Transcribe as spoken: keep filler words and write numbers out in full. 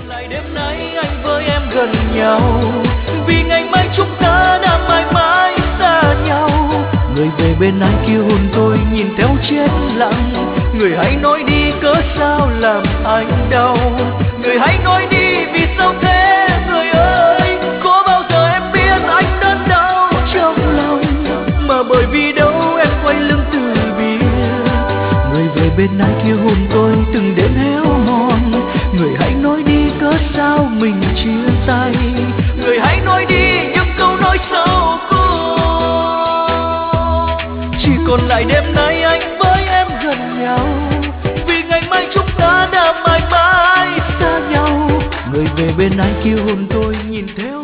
lại đêm nay anh với em gần nhau, vì ngày mai chúng ta đã mãi mãi xa nhau. Người về bên anh kia hôn tôi nhìn theo chết lặng, người hãy nói đi cớ sao làm anh đau, người hãy nói đi vì sao thế người ơi. Có bao giờ em biết anh đớn đau trong lòng, mà bởi vì đâu em quay lưng từ biệt. Người về bên anh kia hôn tôi từng đêm héo mòn, người hãy nói đi cớ sao mình chia tay, người hãy nói đi những câu nói sau cùng. Chỉ còn lại đêm nay anh với em gần nhau, vì ngày mai chúng ta đã mãi mãi xa nhau. Người về bên anh kia hôn tôi nhìn theo